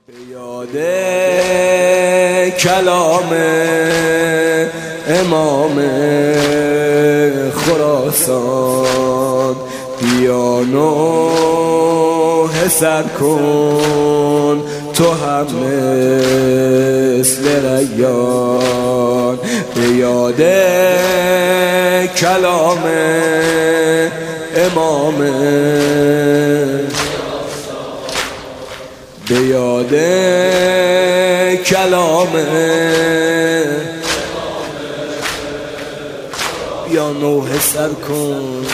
به یاد کلام امام خراسان بیا نوحه سر کن تو هم مثل ریان. به یاد کلام امام، به یاد کلام بیا نوحه سر کن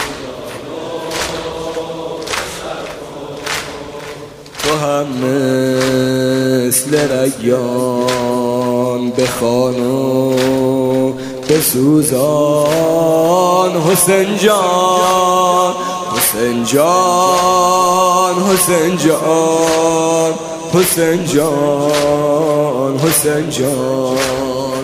تو هم مثل ریان. بخوان و بسوزان حسین جان، حسین جان، حسین جان، حسین جان، حسین جان.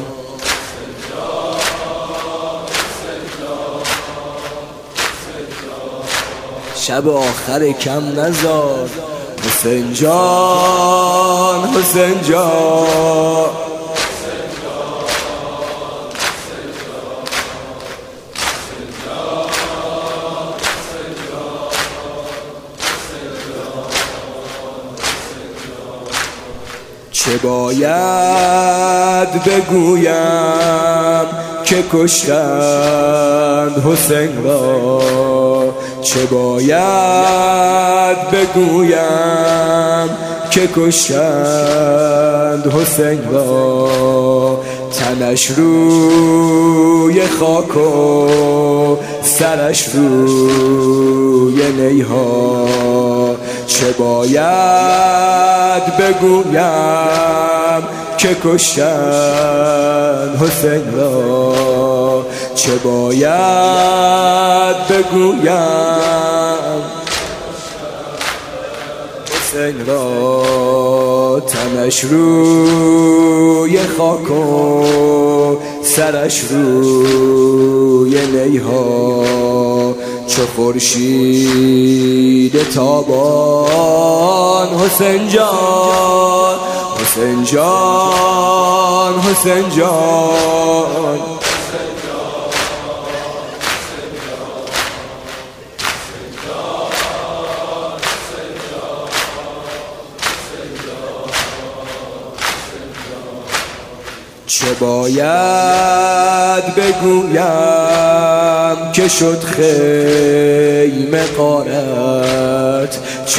شب آخر کم نزار حسین جان، حسین جان. چه باید بگویم که کشتند حسین را، چه باید بگویم که کشتند حسین را. تنش روی خاک و سرش روی نیها. چه باید بگویم که کشتند حسین را، چه باید بگویم حسین را. تنش روی خاک و سرش روی نیها. چو خورشید تابان حسین جان، حسین جان، حسین جان. چه باید بگویم که شد خیمه غارت، چه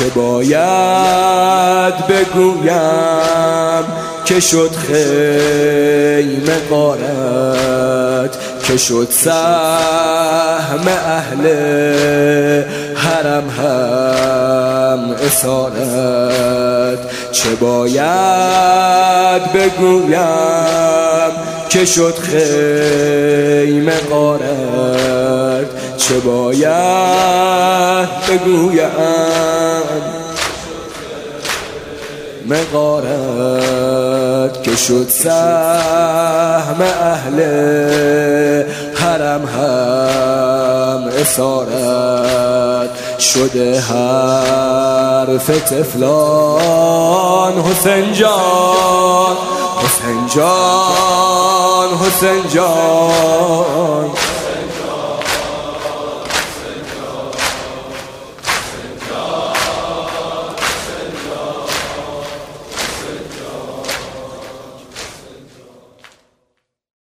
باید بگویم که شد خیمه غارت، که شد سهم اهل حرم هم اسارت. چه باید بگویم که شد خیمه غارت، چه باید بگویم مغارت، که شد سهم اهل حرم هم اسارت. شده حرف طفلان حسین جان، حسین جان، حسین جان.